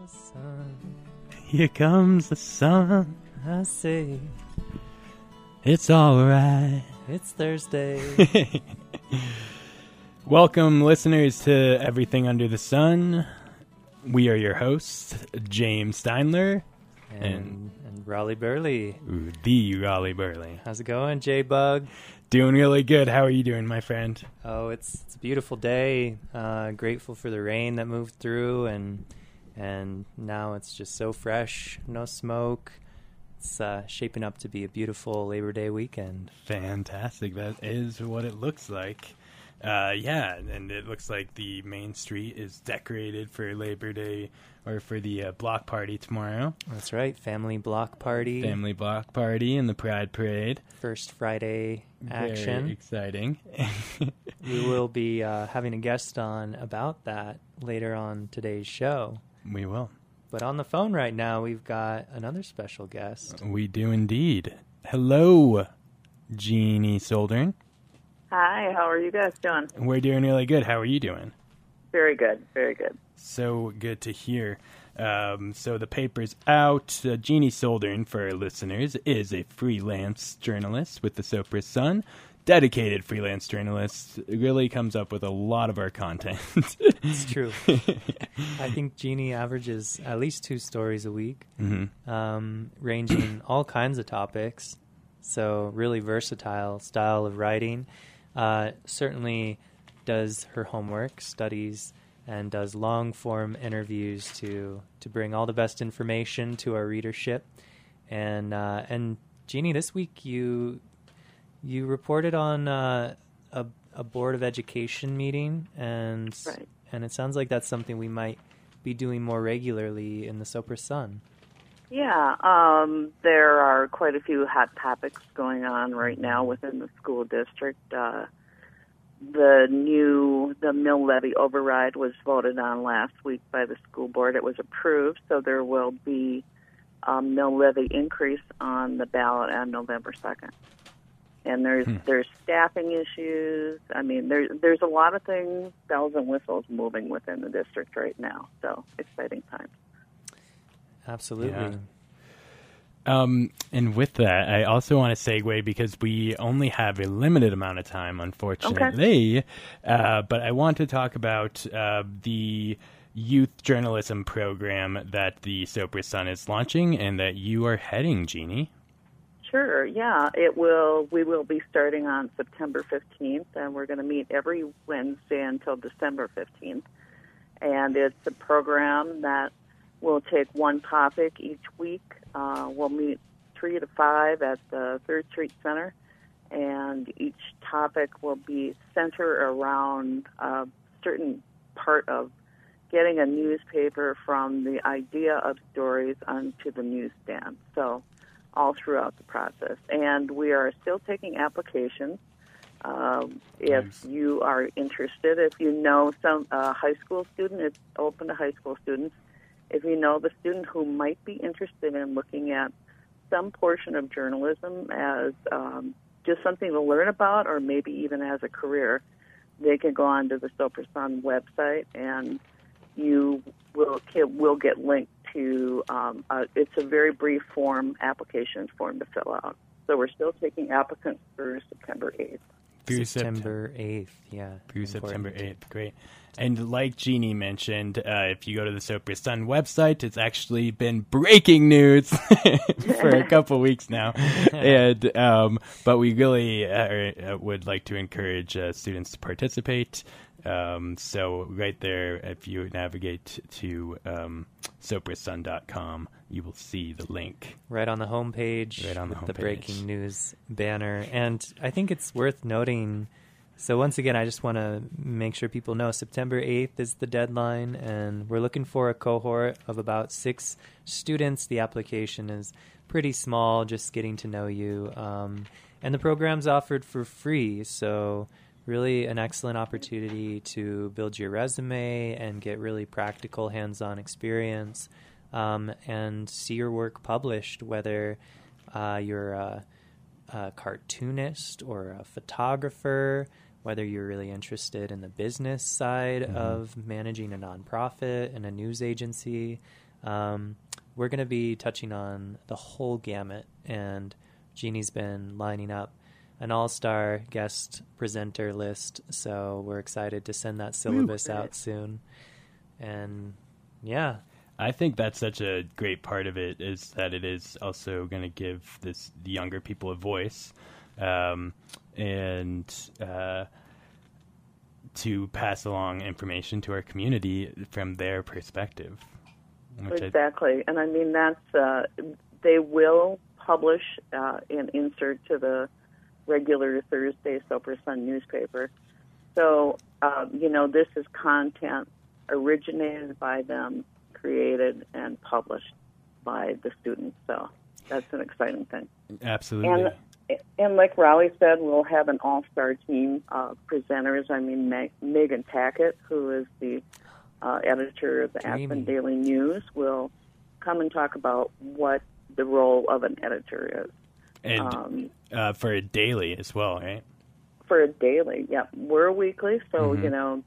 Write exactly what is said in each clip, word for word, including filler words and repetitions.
the sun. Here comes the sun. I say It's alright. it's Thursday. Welcome, listeners, to Everything Under the Sun. We are your hosts, James Steinler and, And- and Raleigh Burley. ooh, the Raleigh Burley. How's it going, J-Bug? Doing really good. How are you doing, my friend? Oh, it's it's a beautiful day. Uh, grateful for the rain that moved through, and and now it's just so fresh, no smoke. It's uh, shaping up to be a beautiful Labor Day weekend. Fantastic. That is what it looks like. Uh, yeah, and it looks like the main street is decorated for Labor Day, or for the uh, block party tomorrow. That's right, family block party, Family block party and the Pride Parade. first Friday Very action. exciting. We will be uh, having a guest on about that later on today's show. We will. But on the phone right now, we've got another special guest. We do indeed. Hello, Jeannie Soldern. Hi, how are you guys doing? We're doing really good. How are you doing? Very good, very good. So good to hear. Um, so the paper's out. Uh, Jeannie Soldern, for our listeners, is a freelance journalist with the Sopris Sun. Dedicated freelance journalist. Really comes up with a lot of our content. It's true. I think Jeannie averages at least two stories a week, Mm-hmm. um, ranging all kinds of topics. So really versatile style of writing. Uh, certainly does her homework, studies, and does long-form interviews to to bring all the best information to our readership. And uh, and Jeannie, this week you you reported on uh, a a board of education meeting, and Right. and it sounds like that's something we might be doing more regularly in the Sopris Sun. Yeah, um, there are quite a few hot topics going on right now within the school district. Uh, the new, the mill levy override was voted on last week by the school board. It was approved, so there will be a mill levy increase on the ballot on November second. And there's Hmm. there's staffing issues. I mean, there's there's a lot of things, bells and whistles moving within the district right now. So exciting times. Absolutely. Yeah. Um, and with that, I also want to segue because we only have a limited amount of time, unfortunately. Uh, but I want to talk about uh, the youth journalism program that the Sopris Sun is launching and that you are heading, Jeannie. Sure, yeah. It will. We will be starting on September fifteenth, and we're going to meet every Wednesday until December fifteenth. And it's a program that will take one topic each week. Uh, we'll meet three to five at the Third Street Center, and each topic will be centered around a certain part of getting a newspaper from the idea of stories onto the newsstand. So all throughout the process. And we are still taking applications. Um, if Nice. you are interested, if you know some uh, high school student, it's open to high school students. If you know the student who might be interested in looking at some portion of journalism as um, just something to learn about, or maybe even as a career, they can go on to the Sopris Sun website, and you will will get linked to. Um, a, it's a very brief form, application form to fill out. So we're still taking applicants for September eighth. Through September eighth, yeah. Through important. September eighth. Great. And like Jeannie mentioned, uh, if you go to the Sopris Sun website, it's actually been breaking news for a couple weeks now. and um, But we really uh, would like to encourage uh, students to participate. Um, so right there, if you navigate to um, sopris sun dot com, you will see the link. Right on the homepage, Right on the with the homepage. breaking news banner. And I think it's worth noting. So once again, I just want to make sure people know September eighth is the deadline, and we're looking for a cohort of about six students. The application is pretty small, just getting to know you. Um, and the program's offered for free, so really an excellent opportunity to build your resume and get really practical hands-on experience, um, and see your work published, whether uh, you're a, a cartoonist or a photographer, whether you're really interested in the business side Mhm. of managing a nonprofit and a news agency. Um, we're going to be touching on the whole gamut, and Jeannie's been lining up an all-star guest presenter list, so we're excited to send that syllabus Woo. out soon. And yeah, I think that's such a great part of it, is that it is also going to give this the younger people a voice, um, and uh, to pass along information to our community from their perspective. Which exactly, I, and I mean that's uh, they will publish uh, an insert to the regular Thursday Soper Sun newspaper. So um, you know, this is content originated by them, created and published by the students. So that's an exciting thing. Absolutely. And, and like Raleigh said, we'll have an all-star team of presenters. I mean, Meg- Megan Tackett, who is the uh, editor of the Dreamy. Aspen Daily News, will come and talk about what the role of an editor is. And um, uh, for a daily as well, right? For a daily, yeah. We're weekly, so, Mm-hmm. you know,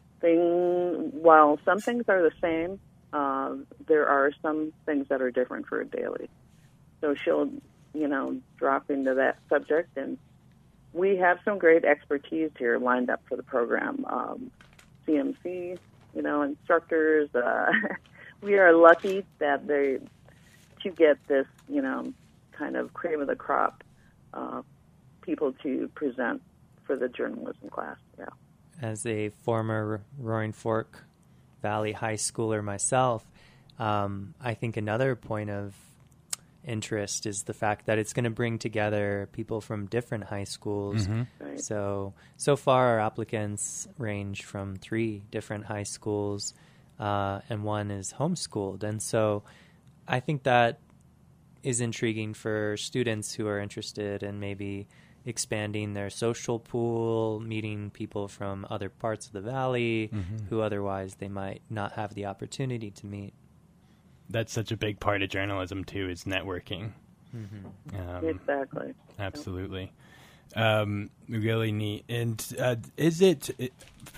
thing, while some things are the same, uh, there are some things that are different for a daily. So she'll, you know, drop into that subject, and we have some great expertise here lined up for the program. Um, C M C, you know, instructors. Uh, we are lucky that they to get this, you know, kind of cream of the crop uh, people to present for the journalism class. Yeah. As a former Roaring Fork Valley high schooler myself, um, I think another point of interest is the fact that it's going to bring together people from different high schools. Mm-hmm. Right. So, so far our applicants range from three different high schools, uh, and one is homeschooled. And so I think that is intriguing for students who are interested in maybe expanding their social pool, meeting people from other parts of the valley Mm-hmm. who otherwise they might not have the opportunity to meet. That's such a big part of journalism, too, is networking. Mm-hmm. Um, Exactly. Absolutely. Um, really neat. And uh, is it it,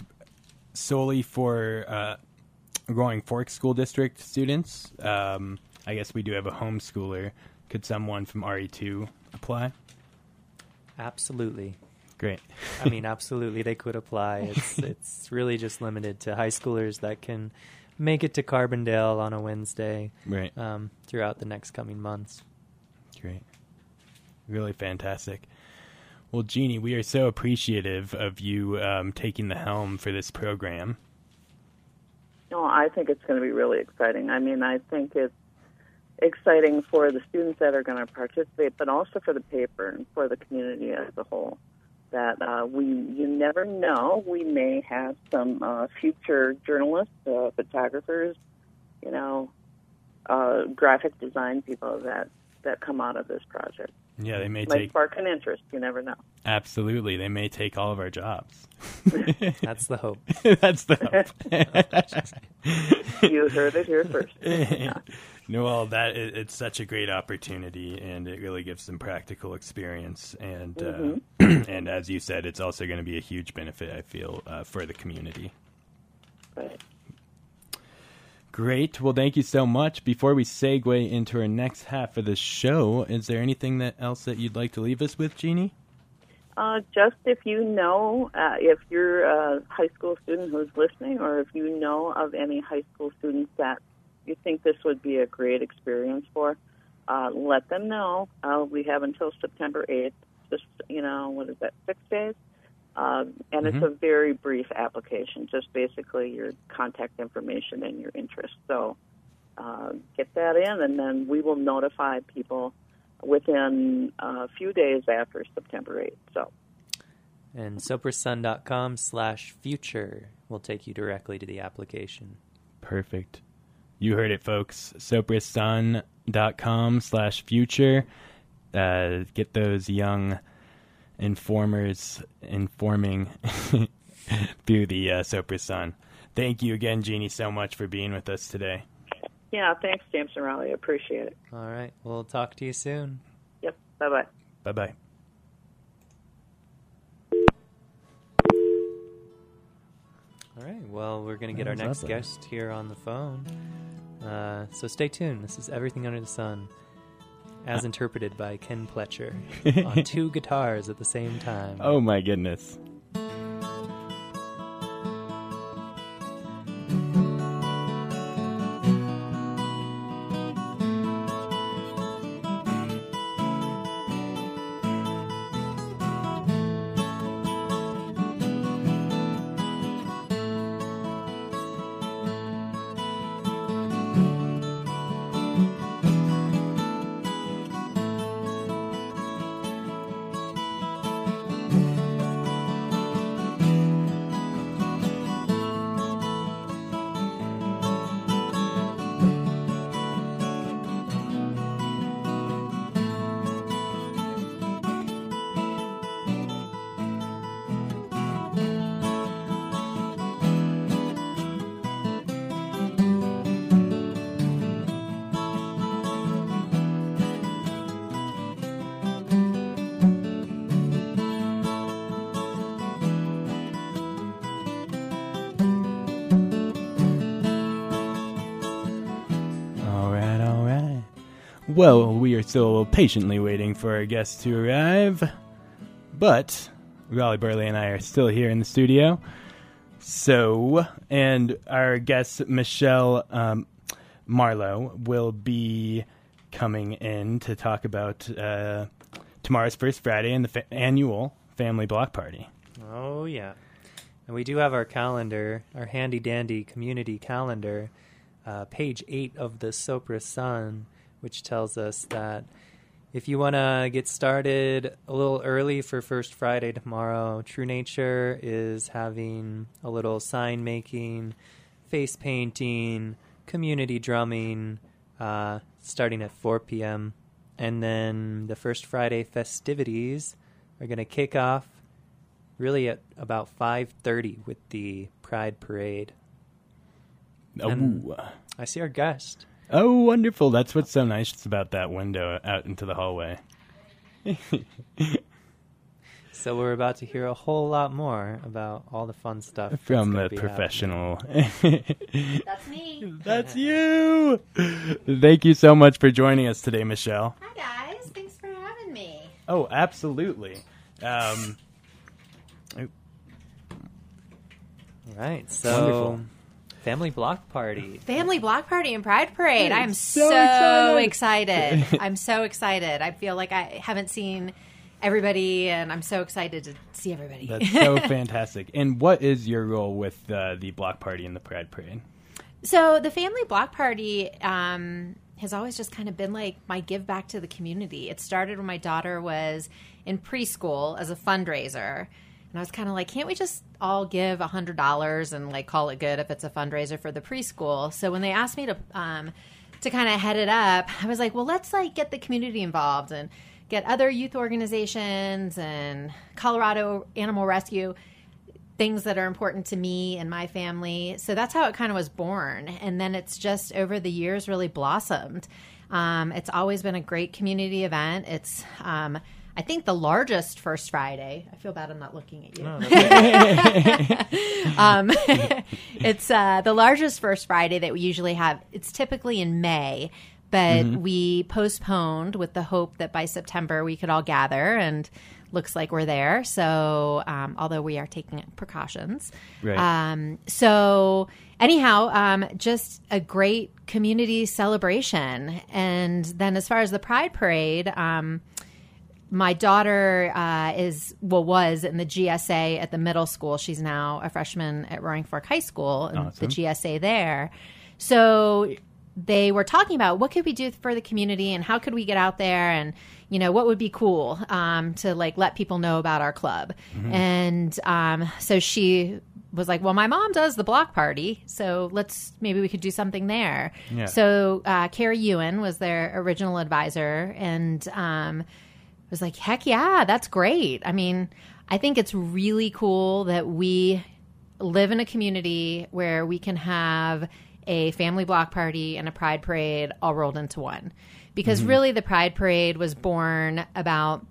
solely for uh, Roaring Fork School District students? Um, I guess we do have a homeschooler. Could someone from R E two apply? Absolutely. Great. I mean, absolutely, they could apply. It's it's really just limited to high schoolers that can make it to Carbondale on a Wednesday Right. um, throughout the next coming months. Great. Really fantastic. Well, Jeannie, we are so appreciative of you um, taking the helm for this program. No, I think it's going to be really exciting. I mean, I think it's exciting for the students that are going to participate, but also for the paper and for the community as a whole. That uh, we, you never know, we may have some uh, future journalists, uh, photographers, you know, uh, graphic design people that, that come out of this project. Yeah, they may Might take... spark an interest. You never know. Absolutely. They may take all of our jobs. That's the hope. That's the hope. You heard it here first. No, well, that it, it's such a great opportunity, and it really gives them practical experience. And Mhm. uh, and as you said, it's also going to be a huge benefit, I feel, uh, for the community. Right. Great. Well, thank you so much. Before we segue into our next half of the show, is there anything that else that you'd like to leave us with, Jeannie? Uh, just if you know, uh, if you're a high school student who's listening, or if you know of any high school students that you think this would be a great experience for, uh, let them know. Uh, we have until September eighth, just, you know, what is that, six days? Uh, and Mm-hmm. it's a very brief application, just basically your contact information and your interest. So uh, get that in, and then we will notify people within a few days after September eighth. So. And sopersun.com slash future will take you directly to the application. Perfect. You heard it, folks. sopersun.com slash future. Uh, get those young informers informing through the uh, Soper Sun. Thank you again, Jeannie, so much for being with us today. Yeah, thanks, James and Raleigh. I appreciate it. All right. We'll talk to you soon. Yep. Bye-bye. Bye-bye. All right. Well, we're going to get That our was next awesome. guest here on the phone. Uh, so stay tuned. This is Everything Under the Sun, as interpreted by Ken Pletcher on two guitars at the same time. Oh my goodness. Well, we are still patiently waiting for our guests to arrive, but Raleigh Burley and I are still here in the studio. So, and our guest, Michelle um, Marlowe, will be coming in to talk about uh, tomorrow's First Friday and the fa- annual Family Block Party. Oh, yeah. And we do have our calendar, our handy-dandy community calendar, uh, page eight of the Sopra Sun, which tells us that if you want to get started a little early for First Friday tomorrow, True Nature is having a little sign making, face painting, community drumming, uh, starting at four p.m. And then the First Friday festivities are going to kick off really at about five thirty with the Pride Parade. Oh, I see our guest. Oh, wonderful. That's what's so nice about that window out into the hallway. So we're about to hear a whole lot more about all the fun stuff from the professional. That's me. That's you. Thank you so much for joining us today, Michelle. Hi, guys. Thanks for having me. Oh, absolutely. Um, all right. So... Wonderful. Family Block Party. Family Block Party and Pride Parade. I am so so excited. excited. I'm so excited. I feel like I haven't seen everybody, and I'm so excited to see everybody. That's so fantastic. And what is your role with uh, the Block Party and the Pride Parade? So the Family Block Party um, has always just kind of been like my give back to the community. It started when my daughter was in preschool as a fundraiser. And I was kind of like, can't we just all give one hundred dollars and like call it good if it's a fundraiser for the preschool? So when they asked me to um, to kind of head it up, I was like, well, let's like get the community involved and get other youth organizations and Colorado Animal Rescue, things that are important to me and my family. So that's how it kind of was born. And then it's just over the years really blossomed. Um, it's always been a great community event. It's um, I think the largest First Friday. I feel bad I'm not looking at you. No, um, it's uh, the largest First Friday that we usually have. It's typically in May, but mm-hmm. we postponed with the hope that by September we could all gather, and looks like we're there. So um, although we are taking precautions. Right. Um, so anyhow, um, just a great community celebration. And then as far as the Pride Parade, um, my daughter uh, is, well, was in the G S A at the middle school. She's now a freshman at Roaring Fork High School in awesome. the G S A there. So they were talking about what could we do for the community and how could we get out there and, you know, what would be cool um, to like let people know about our club. Mm-hmm. And um, so she was like, well, my mom does the block party, so let's maybe we could do something there. Yeah. So uh, Carrie Ewan was their original advisor, and um, was like, heck yeah, that's great. I mean, I think it's really cool that we live in a community where we can have a family block party and a Pride Parade all rolled into one. Because mm-hmm. really the Pride Parade was born about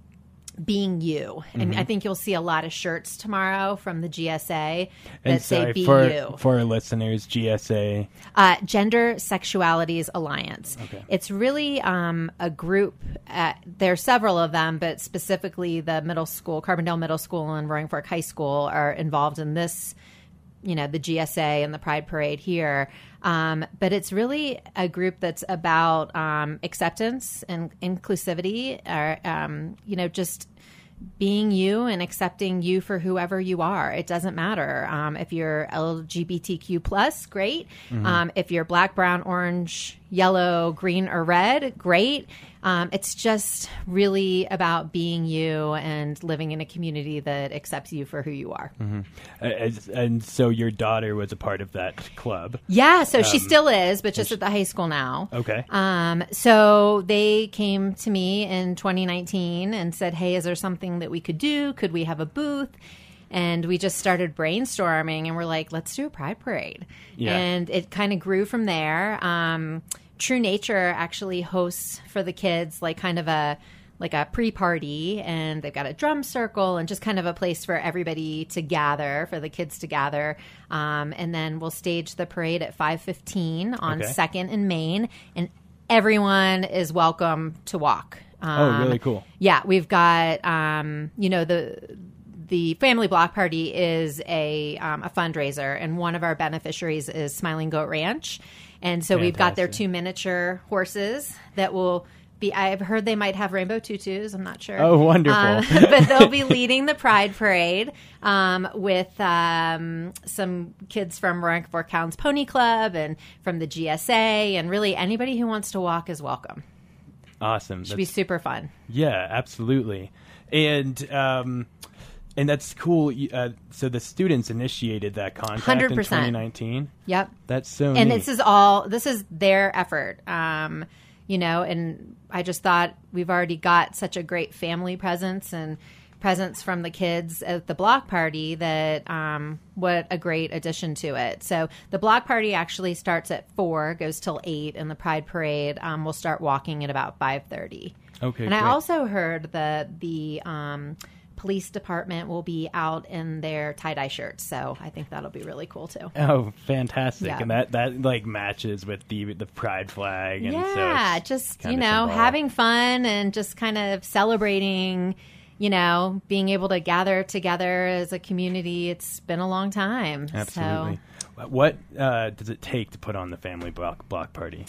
being you. And I think you'll see a lot of shirts tomorrow from the G S A that And say sorry, be for, you. for our listeners, G S A. Uh, Gender Sexualities Alliance. Okay. It's really um, a group. Uh, there are several of them, but specifically the middle school, Carbondale Middle School and Roaring Fork High School are involved in this, you know, the G S A and the Pride Parade here. Um, but it's really a group that's about um, acceptance and inclusivity, or, um, you know, just being you and accepting you for whoever you are. It doesn't matter. Um, if you're L G B T Q plus, great. Mm-hmm. Um, if you're black, brown, orange, yellow, green, or red, great. Um, it's just really about being you and living in a community that accepts you for who you are. Mm-hmm. As, and so your daughter was a part of that club. Yeah, so she Um, still is, but just at the high school now. Okay. Um, so they came to me in twenty nineteen and said, hey, is there something that we could do? Could we have a booth? And we just started brainstorming, and we're like, let's do a Pride Parade. Yeah. And it kind of grew from there. Um, True Nature actually hosts for the kids like kind of a like a pre-party, and they've got a drum circle and just kind of a place for everybody to gather, for the kids to gather. Um, and then we'll stage the parade at five fifteen on Okay. second and Main, and everyone is welcome to walk. Um, Oh, really cool. Yeah, we've got, um, you know, the the Family Block Party is a um, a fundraiser, and one of our beneficiaries is Smiling Goat Ranch. And so we've got their Fantastic. two miniature horses that will be, I've heard they might have rainbow tutus. I'm not sure. Oh, wonderful. Um, but they'll be leading the Pride Parade um, with um, some kids from Roaring Fork Hounds Pony Club and from the G S A. And really anybody who wants to walk is welcome. Awesome. Should be That's- super fun. Yeah, absolutely. And um, and that's cool. You- Uh, so the students initiated that contract one hundred in percent. twenty nineteen. Yep. That's so And neat. this is all, this is their effort. Um, you know, and I just thought we've already got such a great family presence and presence from the kids at the block party that um, what a great addition to it. So the block party actually starts at four, goes till eight, and the Pride Parade um, will start walking at about five thirty. Okay, And I great. also heard that the um, police department will be out in their tie-dye shirts, so I think that'll be really cool too. Oh, fantastic! Yeah. And that, that like matches with the the pride flag, and so Yeah, it's just, you kinda know, symbolic. having fun and just kind of celebrating, you know, being able to gather together as a community. It's been a long time. Absolutely. So, What uh, does it take to put on the family block block party?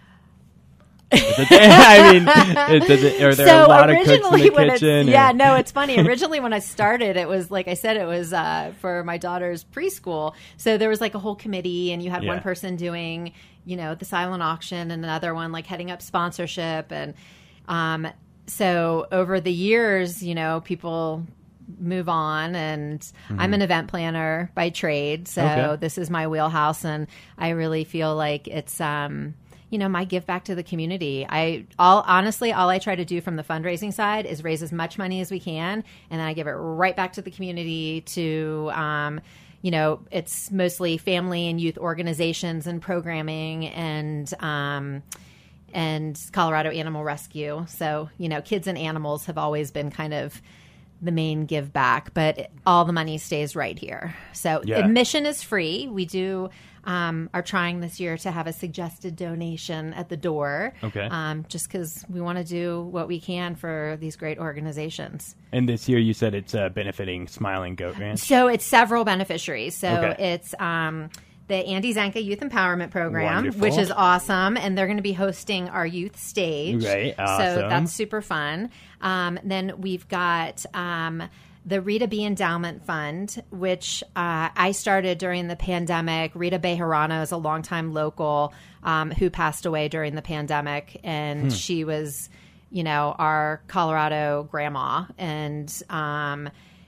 Is it- I mean, it, does it, are there so a lot of cooks in originally the when it's, kitchen? or- yeah, no, it's funny. Originally when I started, it was like I said, it was uh, for my daughter's preschool. So there was like a whole committee, and you had Yeah. one person doing, you know, the silent auction, and another one like heading up sponsorship. And um, so over the years, you know, people move on, and I'm an event planner by trade. So Okay. this is my wheelhouse, and I really feel like it's, um, you know, my give back to the community. I all honestly, all I try to do from the fundraising side is raise as much money as we can, and then I give it right back to the community to, um, you know, it's mostly family and youth organizations and programming and, um, and Colorado Animal Rescue. So, you know, kids and animals have always been kind of the main give back, but all the money stays right here. So Yeah. admission is free. We do um, are trying this year to have a suggested donation at the door. Okay. Um, just because we want to do what we can for these great organizations. And this year, you said it's uh, benefiting Smiling Goat Ranch. So it's several beneficiaries. So Okay. it's um, the Andy Zanka Youth Empowerment Program, Wonderful. which is awesome. And they're going to be hosting our youth stage. Right, So awesome. that's super fun. Um, then we've got um, the Rita B. Endowment Fund, which uh, I started during the pandemic. Rita Bejarano is a longtime local um, who passed away during the pandemic. And she was, you know, our Colorado grandma. And um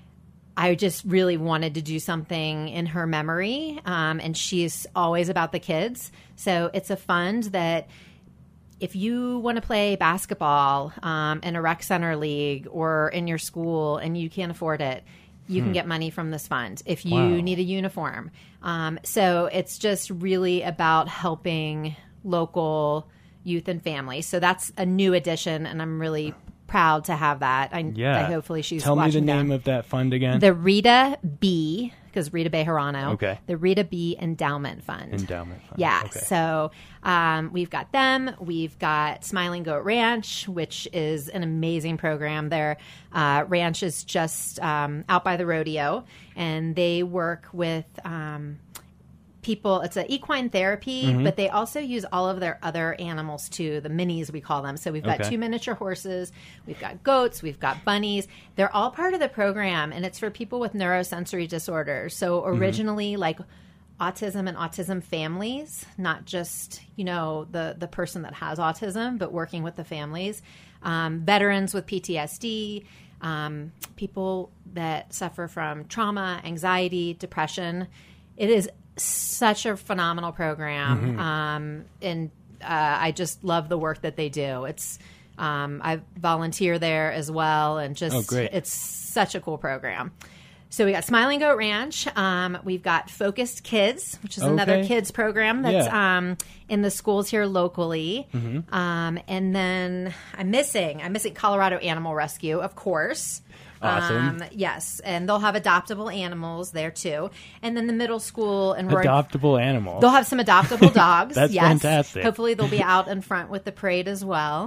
I just really wanted to do something in her memory. Um, and she's always about the kids. So it's a fund that if you want to play basketball um, in a rec center league or in your school and you can't afford it, you can get money from this fund if you Wow. need a uniform. Um, so it's just really about helping local youth and families. So that's a new addition, and I'm really proud to have that. I, Yeah. I hopefully she's Tell me watching the name down. of that fund again. The Rita B, because Rita Bejarano. Okay. The Rita B Endowment Fund. Endowment fund. Yeah. Okay. So um, we've got them. We've got Smiling Goat Ranch, which is an amazing program. Their uh, ranch is just um, out by the rodeo, and they work with um, people. It's an equine therapy, Mm-hmm. but they also use all of their other animals too, the minis we call them. So we've got Okay. two miniature horses, we've got goats, we've got bunnies. They're all part of the program, and it's for people with neurosensory disorders. So originally, like autism and autism families, not just, you know, the the person that has autism, but working with the families, um, veterans with P T S D, um, people that suffer from trauma, anxiety, depression. It is such a phenomenal program, um, and uh, I just love the work that they do. It's um, I volunteer there as well, and just Oh, great. it's such a cool program. So we got Smiling Goat Ranch. Um, we've got Focused Kids, which is another Okay. kids program that's Yeah. um, in the schools here locally. Um, and then I'm missing, I'm missing Colorado Animal Rescue, of course. Awesome. Um, yes, and they'll have adoptable animals there too. And then the middle school and Roaring Adoptable animals. They'll have some adoptable dogs. That's yes. fantastic. Hopefully, they'll be out in front with the parade as well.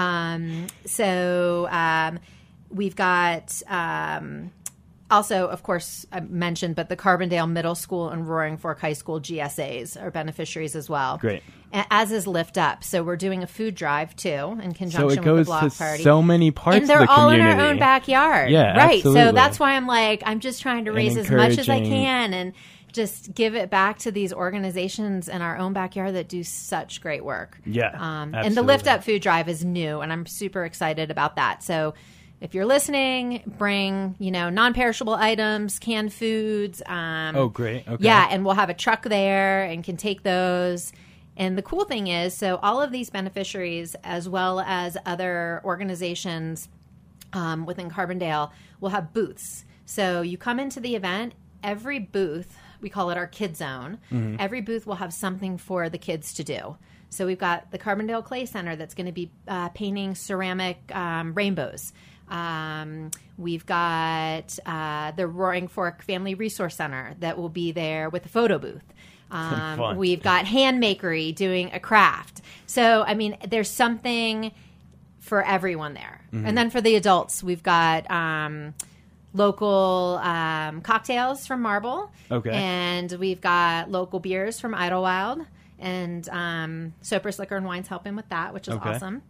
Um, so um, we've got um, also, of course, I mentioned, but the Carbondale Middle School and Roaring Fork High School G S As are beneficiaries as well. Great. A- As is Lift Up. So we're doing a food drive too in So conjunction it with the goes block to party. so many parts And they're of the all community. in our own backyard. Yeah, right. absolutely. So that's why I'm like, I'm just trying to And raise as much as I encouraging- can and just give it back to these organizations in our own backyard that do such great work. Yeah, Um, and the absolutely. Lift Up food drive is new, and I'm super excited about that. So if you're listening, bring, you know, non-perishable items, canned foods. Um, Oh, great. Okay. Yeah, and we'll have a truck there and can take those. And the cool thing is, so all of these beneficiaries, as well as other organizations um, within Carbondale, will have booths. So you come into the event, every booth, we call it our Kid Zone, Mm-hmm. every booth will have something for the kids to do. So we've got the Carbondale Clay Center that's going to be uh, painting ceramic um, rainbows. Um, we've got uh, the Roaring Fork Family Resource Center that will be there with a photo booth. Um, Fun. we've got Handmakery doing a craft. So, I mean, there's something for everyone there. Mm-hmm. And then for the adults, we've got um, local um, cocktails from Marble. Okay. And we've got local beers from Idlewild. And um, Soper's Liquor and Wine's helping with that, which is Okay. awesome.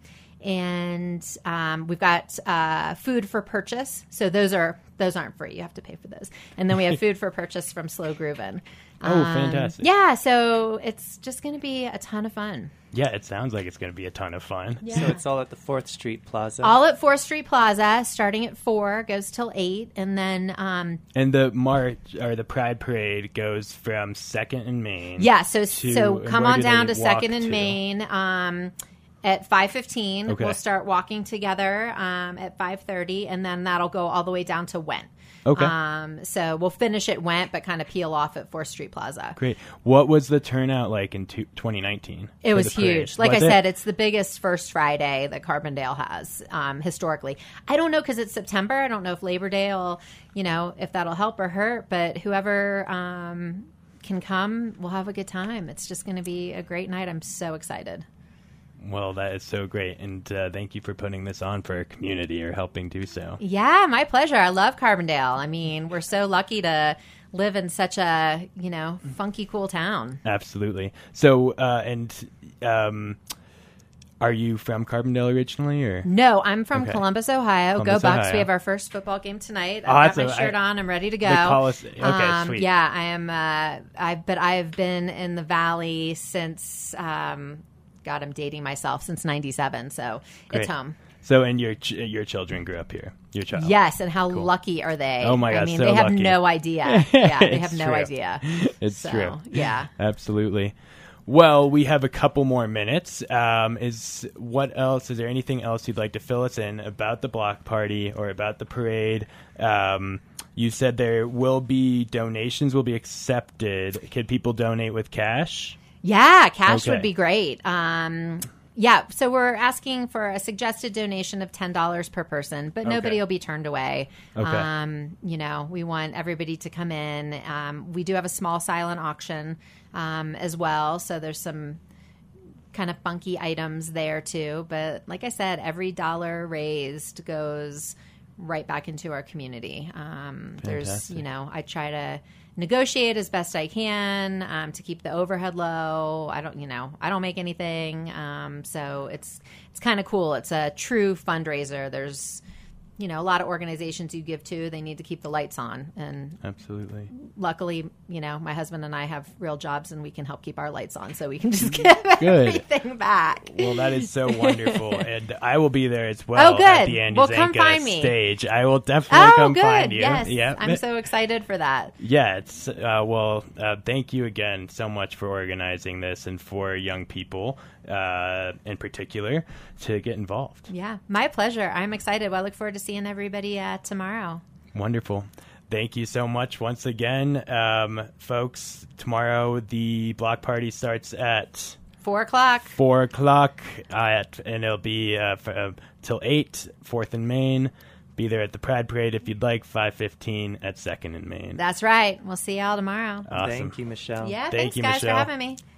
And um, we've got uh, food for purchase. So those are those aren't free. You have to pay for those. And then we have food for purchase from Slow Groovin'. Oh, fantastic. Yeah, so it's just going to be a ton of fun. Yeah, it sounds like it's going to be a ton of fun. So it's all at the Fourth Street Plaza. All at fourth Street Plaza, starting at four, goes till eight, and then um, And the march or the Pride Parade goes from Second and Main. yeah. So to- so and come where on do they down to walk Second and to? Main um, at five fifteen. Okay. We'll start walking together um, at five thirty, and then that'll go all the way down to Went. Okay. Um, so we'll finish at Went, but kind of peel off at fourth Street Plaza. Great. What was the turnout like in two- twenty nineteen? It for was the parade? huge. Like Was I it? said, it's the biggest First Friday that Carbondale has um, historically. I don't know because it's September. I don't know if Labor Day will, you know, if that'll help or hurt. But whoever um, can come, we'll have a good time. It's just going to be a great night. I'm so excited. Well, that is so great. And uh, thank you for putting this on for our community or helping do so. Yeah, my pleasure. I love Carbondale. I mean, we're so lucky to live in such a, you know, funky, cool town. Absolutely. So, uh, and um, are you from Carbondale originally, or? No, I'm from Okay. Columbus, Ohio. Columbus, Go Bucks. Ohio. We have our first football game tonight. I've Awesome. got my shirt I- on. I'm ready to go. The Coliseum. Okay, Um, sweet. Yeah, I am. Uh, I but I've been in the Valley since. Um, God, I'm dating myself since ninety-seven, so Great. it's home. So, and your ch- your children grew up here. Your child. Yes, and how lucky are they? Oh my I God, mean, so they have lucky. no idea. Yeah, they have It's no true. idea. It's So, true. yeah. Absolutely. Well, we have a couple more minutes. Um, is what else? Is there anything else you'd like to fill us in about the block party or about the parade? Um, you said there will be donations will be accepted. Can people donate with cash? Yeah, cash Okay. would be great. Um, Yeah, so we're asking for a suggested donation of ten dollars per person, but nobody Okay. will be turned away. Okay. Um, you know, we want everybody to come in. Um, we do have a small silent auction um, as well, so there's some kind of funky items there too. But like I said, every dollar raised goes right back into our community. Um, there's, Fantastic. you know, I try to negotiate as best I can um, to keep the overhead low. I don't, you know, I don't make anything, um, so it's it's kind of cool. It's a true fundraiser. There's, you know, a lot of organizations you give to, they need to keep the lights on, and Absolutely. luckily, you know, my husband and I have real jobs, and we can help keep our lights on, so we can just give Good. everything back. Well, that is so wonderful, and I will be there as well. Oh, good. At the Andy Well, come Zanka find me. stage. I will definitely Oh, come good. find you. Yes, Yep. I'm so excited for that. Yeah, it's uh, well. Uh, thank you again so much for organizing this and for young people uh, in particular to get involved. Yeah, my pleasure. I'm excited. Well, I look forward to seeing everybody uh, tomorrow. Wonderful. Thank you so much once again, um, folks. Tomorrow the block party starts at Four o'clock. four o'clock at, and it'll be uh, f- uh, till eight. Fourth and Main. Be there at the Pride Parade if you'd like. Five fifteen at Second and Main. That's right. We'll see y'all tomorrow. Awesome. Thank you, Michelle. Yeah, Thank thanks you, guys Michelle. for having me.